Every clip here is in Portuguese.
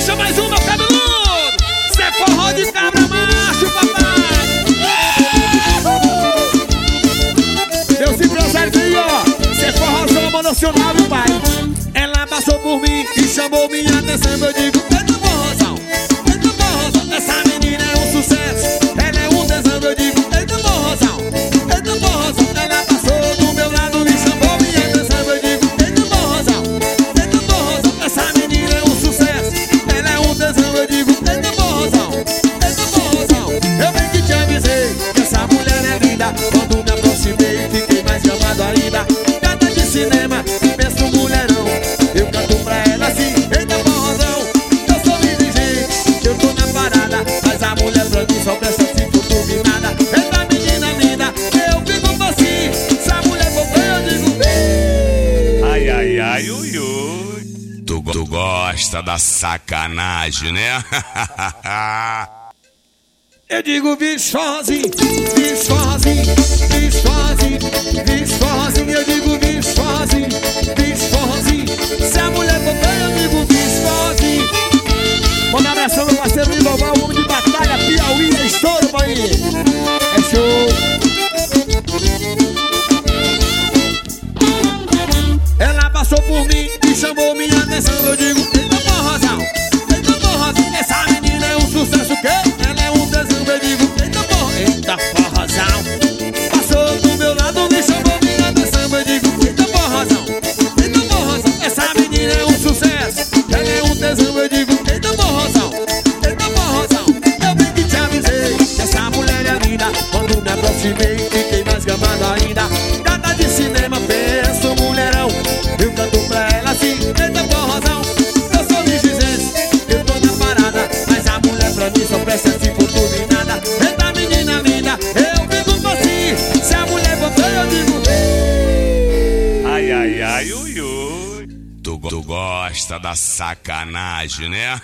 Puxa mais uma, cabeludo. Cê é forró de cabra macho, papai. Meus empresários aí, ó. Cê é forrozão nacional, meu pai. Ela passou por mim e chamou minha atenção. Eu digo, eita forrozão, eita forrozão. Essa menina é um sucesso, ela é um tesão. Eu digo, eita forrozão, eita forrozão. Ela passou do meu lado e chamou minha atenção. Eu digo, eita forrozão, eita forrozão. Essa menina é um sucesso, ela é um tesão. Eu digo, eita forrozão, eita forrozão. Eu bem que te avisei que essa mulher é linda. Quando me aproximei fiquei mais chamado ainda. Gata de cinema, penso no mulherão. Eu canto pra ela assim, eita forrozão. Eu sou dirigente, eu tô na parada. Mas a mulher pra mim só presta se for turbinada. Eita menina linda, eu fico assim. Se a mulher for bem, eu digo bem. Ai, ai, ai, ui, ui. Tu gosta da sacanagem, né? Eu digo visfose, visfose, visfose, visfose. Eu digo visfose, visfose. Se a mulher for bem, eu digo visfose. Manda abração meu parceiro Liloval, o homem de batalha, Piauí, é estouro, pai. É show. Ela passou por mim e chamou minha atenção. Eu digo, eita forrozão, eita forrozão. Essa menina é um sucesso, que ela é um tesão. Eu digo, eita forrozão, eita forrozão. Passou do meu lado e chamou minha atenção. Eu digo, eita forrozão, eita forrozão. Essa menina é um sucesso, ela é um tesão. Eu digo, eita forrozão, eita forrozão. Eu bem que te avisei que essa mulher é linda. Quando me aproximei fiquei mais gamado ainda. Gata de cinema, penso mulherão. Eu canto pra ela assim, eita forrozão. Eu sou vigilante, eu tô na parada. Mas a mulher pra mim só presta se for turbinada. Eita menina linda, eu fico assim. Se a mulher for bem, eu digo Ai, ai, ai, ui, ui. Tu gosta da sacanagem, né?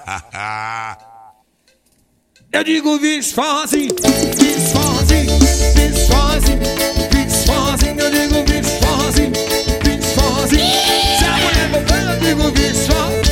eu digo visfose, visfose, visfose, visfose. Eu digo visfose, visfose. Se a mulher for bem, eu digo visfose.